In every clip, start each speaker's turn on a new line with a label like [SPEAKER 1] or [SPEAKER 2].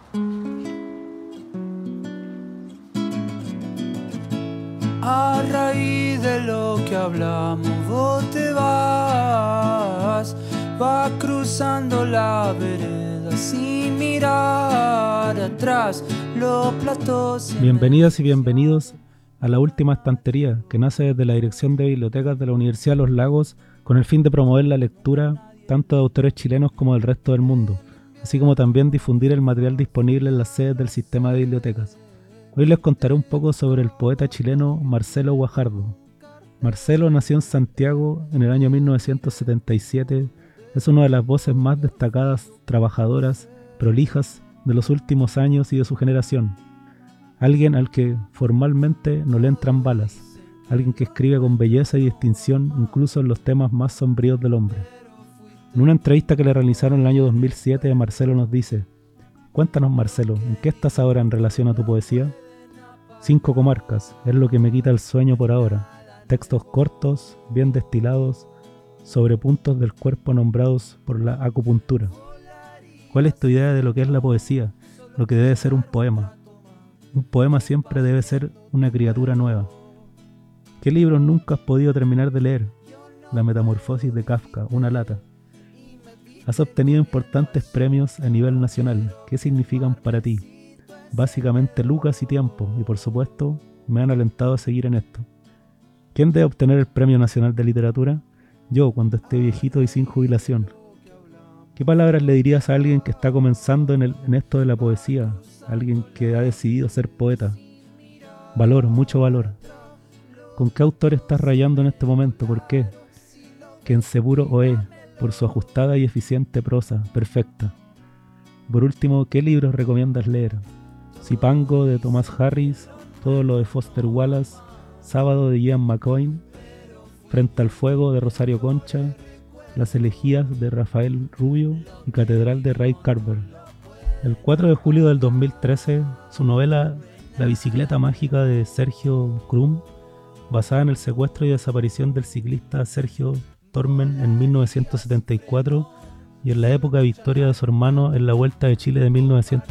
[SPEAKER 1] A raíz de lo que hablamos, vos te vas cruzando la vereda sin mirar atrás. Los platos.
[SPEAKER 2] Bienvenidas y bienvenidos a La Última Estantería, que nace desde la Dirección de Bibliotecas de la Universidad de Los Lagos con el fin de promover la lectura tanto de autores chilenos como del resto del mundo, así como también difundir el material disponible en las sedes del sistema de bibliotecas. Hoy les contaré un poco sobre el poeta chileno Marcelo Guajardo. Marcelo nació en Santiago en el año 1977, es una de las voces más destacadas, trabajadoras, prolijas de los últimos años y de su generación. Alguien al que formalmente no le entran balas, alguien que escribe con belleza y distinción incluso en los temas más sombríos del hombre. En una entrevista que le realizaron en el año 2007, Marcelo nos dice: "Cuéntanos, Marcelo, ¿en qué estás ahora en relación a tu poesía?" 5 comarcas, es lo que me quita el sueño por ahora. Textos cortos, bien destilados, sobre puntos del cuerpo nombrados por la acupuntura. ¿Cuál es tu idea de lo que es la poesía? Lo que debe ser un poema. Un poema siempre debe ser una criatura nueva. ¿Qué libros nunca has podido terminar de leer? La Metamorfosis de Kafka, una lata. Has obtenido importantes premios a nivel nacional. ¿Qué significan para ti? Básicamente lucas y tiempo, y por supuesto me han alentado a seguir en esto. ¿Quién debe obtener el Premio Nacional de Literatura? Yo, cuando esté viejito y sin jubilación. ¿Qué palabras le dirías a alguien que está comenzando en esto de la poesía? Alguien que ha decidido ser poeta. Valor, mucho valor. ¿Con qué autor estás rayando en este momento? ¿Por qué? Kenseburo Oe, por su ajustada y eficiente prosa, perfecta. Por último, ¿qué libros recomiendas leer? Zipango de Thomas Harris, todo lo de Foster Wallace, Sábado de Ian McCoy, Frente al Fuego de Rosario Concha, Las Elegías de Rafael Rubio y Catedral de Ray Carver. El 4 de julio del 2013, su novela La bicicleta mágica de Sergio Krum, basada en el secuestro y desaparición del ciclista Sergio Tormen en 1974 y en la época de victoria de su hermano en la Vuelta de Chile de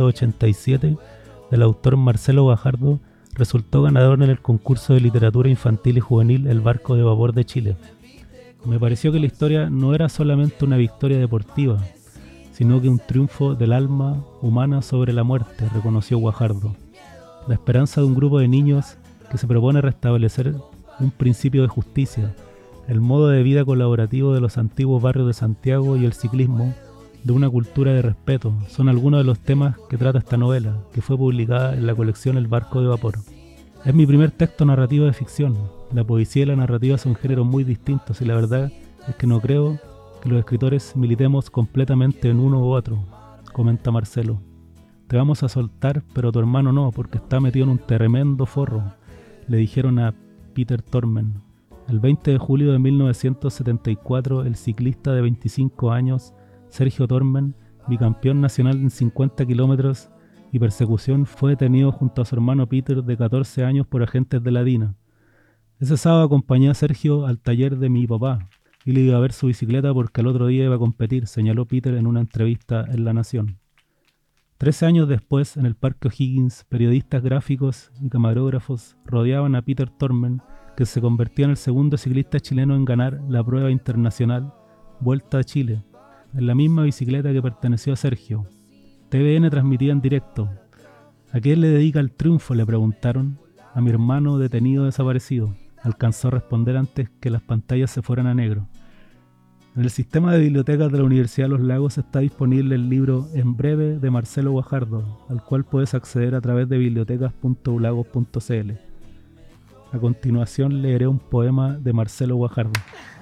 [SPEAKER 2] 1987, del autor Marcelo Guajardo, resultó ganador en el concurso de literatura infantil y juvenil El Barco de Vapor de Chile. Me pareció que la historia no era solamente una victoria deportiva, sino que un triunfo del alma humana sobre la muerte, reconoció Guajardo. La esperanza de un grupo de niños que se propone restablecer un principio de justicia, el modo de vida colaborativo de los antiguos barrios de Santiago y el ciclismo, de una cultura de respeto, son algunos de los temas que trata esta novela, que fue publicada en la colección El Barco de Vapor. Es mi primer texto narrativo de ficción. La poesía y la narrativa son géneros muy distintos y la verdad es que no creo que los escritores militemos completamente en uno u otro, comenta Marcelo. Te vamos a soltar, pero tu hermano no, porque está metido en un tremendo forro, le dijeron a Peter Tormen. El 20 de julio de 1974, el ciclista de 25 años, Sergio Tormen, bicampeón nacional en 50 kilómetros y persecución, fue detenido junto a su hermano Peter de 14 años por agentes de la DINA. Ese sábado acompañé a Sergio al taller de mi papá y le iba a ver su bicicleta porque al otro día iba a competir, señaló Peter en una entrevista en La Nación. 13 años después, en el Parque O'Higgins, periodistas gráficos y camarógrafos rodeaban a Peter Tormen, que se convertía en el segundo ciclista chileno en ganar la prueba internacional Vuelta a Chile, en la misma bicicleta que perteneció a Sergio. TVN transmitía en directo. ¿A qué le dedica el triunfo?, le preguntaron. A mi hermano detenido desaparecido. Alcanzó a responder antes que las pantallas se fueran a negro. En el sistema de bibliotecas de la Universidad de Los Lagos está disponible el libro En breve de Marcelo Guajardo, al cual puedes acceder a través de bibliotecas.ulagos.cl. A continuación leeré un poema de Marcelo Guajardo.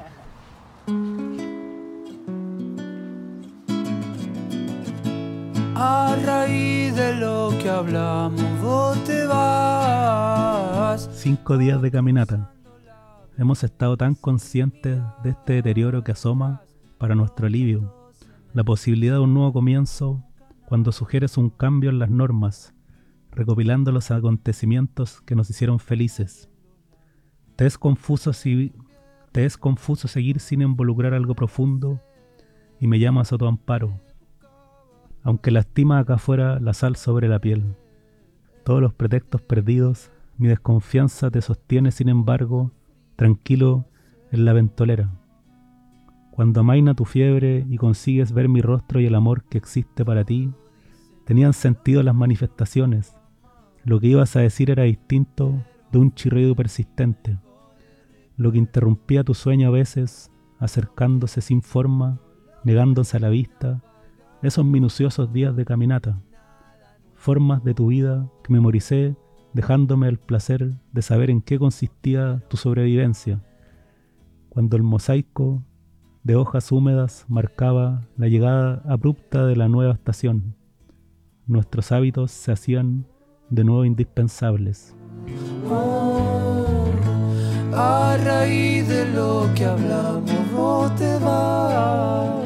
[SPEAKER 1] A raíz de lo que hablamos, vos te vas.
[SPEAKER 2] 5 días de caminata. Hemos estado tan conscientes de este deterioro que asoma para nuestro alivio, la posibilidad de un nuevo comienzo cuando sugieres un cambio en las normas, recopilando los acontecimientos que nos hicieron felices. Te es confuso seguir sin involucrar algo profundo y me llamas a tu amparo. aunque lastima acá afuera la sal sobre la piel. Todos los pretextos perdidos, mi desconfianza te sostiene sin embargo, tranquilo en la ventolera. Cuando amaina tu fiebre y consigues ver mi rostro y el amor que existe para ti, tenían sentido las manifestaciones. Lo que ibas a decir era distinto de un chirrido persistente. Lo que interrumpía tu sueño a veces, acercándose sin forma, negándose a la vista, esos minuciosos días de caminata. Formas de tu vida que memoricé, dejándome el placer de saber en qué consistía tu sobrevivencia. Cuando el mosaico de hojas húmedas marcaba la llegada abrupta de la nueva estación, nuestros hábitos se hacían de nuevo indispensables.
[SPEAKER 1] A raíz de lo que hablamos, vos te vas.